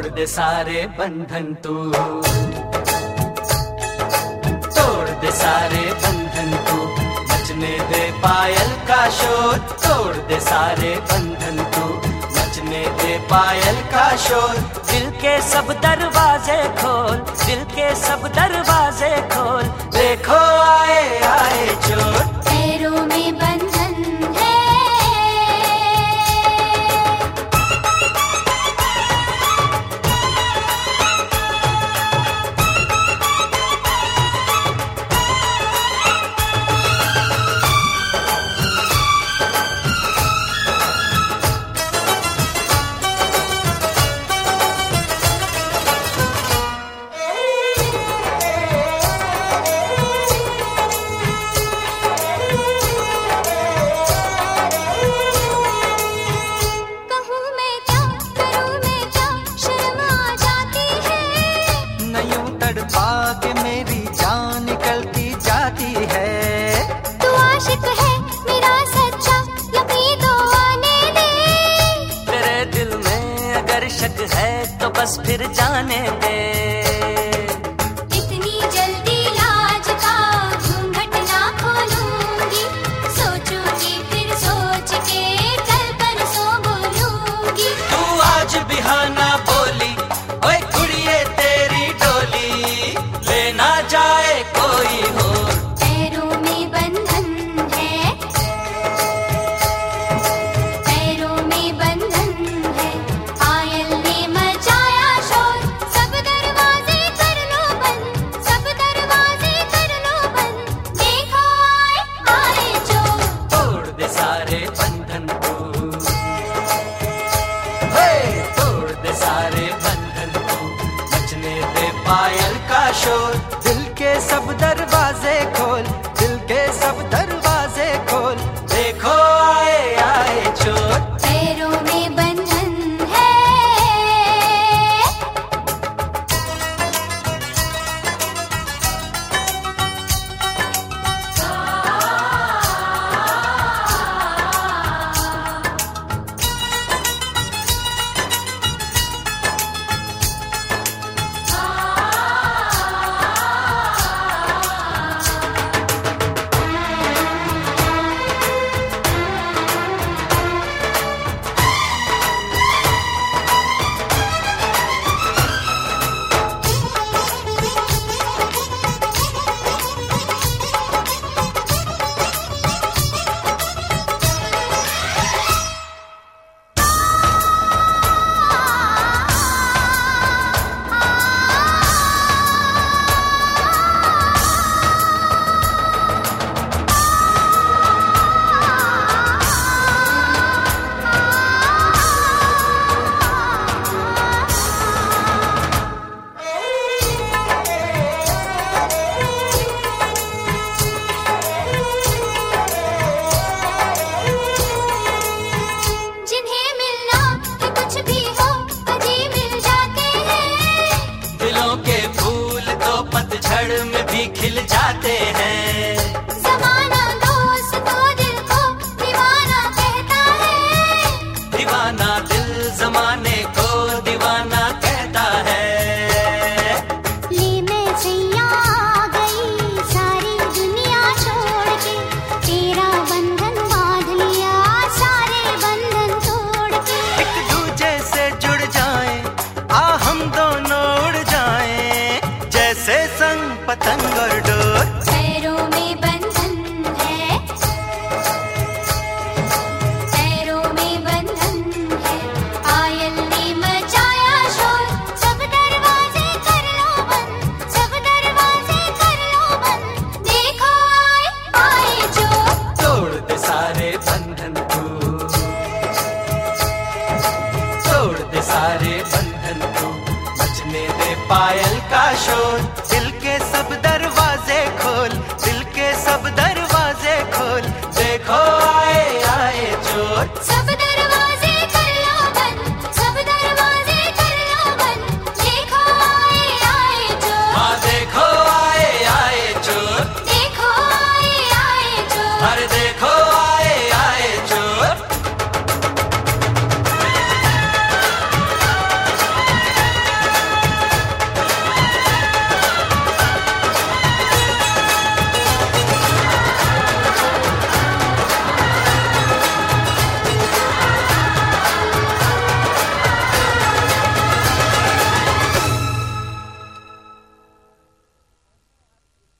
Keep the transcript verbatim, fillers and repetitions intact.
तोड़ दे सारे बंधन तू, तोड़ दे सारे बंधन तू, नचने दे पायल का शोर। तोड़ दे सारे बंधन तू, नचने दे पायल का शोर। दिल के सब दरवाजे खोल, दिल के सब दरवाजे खोल, देखो आए आए चोर। पैरों में बंधन है, के मेरी जान निकलती जाती है। तू आशिक है मेरा सच्चा, यकीन तो आने दे। तेरे दिल में अगर शक है तो बस फिर जाने दे। इतनी जल्दी लाज का घूंघट ना खोलूंगी, सोचूंगी फिर सोच के कल परसों बोलूंगी। तू आज बिहाना बोली, ओए कुड़िए तेरी डोली, लेना जाए कोई हो। पैरों में बंधन है, पैरों में बंधन है, पायल ने मचाया शोर। सब दरवाजे कर लो बंद, सब दरवाजे कर लो बंद, देखो आए आए चोर। तोड़ दे सारे बंधन तू, हे तोड़ दे सारे बंधन तू, नचने दे पायल का शोर। दिल के सब दरवाजे खोल, दिल के सब दरवाजे खोल, देखो आए आए चोर। पैरों में बंधन है, जिन्हें मिलना है कुछ भी हो अजी मिल जाते हैं। दिलों के फूल तो पतझड़ में भी खिल जाते हैं। ज़माना दोस्त तो दिल को दीवाना कहता है, दीवाना दिल जमाने को दीवाना कहता है। ले मैं सैया आ गई सारी दुनिया छोड़ के, तेरा बंधन बांध लिया सारे बंधन तोड़ के। एक दूजे से जुड़ जाएं, आ हम दोनों उड़ जाएं, जैसे संग पतंग और डोर। पैरों में बंधन है, पैरों में बंधन है, पायल ने मचाया शोर। सब दरवाजे कर लो बंद, सब दरवाजे कर लो बंद, देखो आए आए चोर। तोड़ दे सारे बंधन तू, तोड़ दे सारे बंधन तू, बचने दे पायल का शोर। दिल के सब दरवाजे खोल, दिल के सब दरवाजे खोल, देखो आए आए चोर। सब दरवाजे कर लो बंद, सब दरवाजे कर लो बंद, देखो आए आए चोर। हाँ देखो आए आए चोर, देखो आए आए चोर। अरे देखो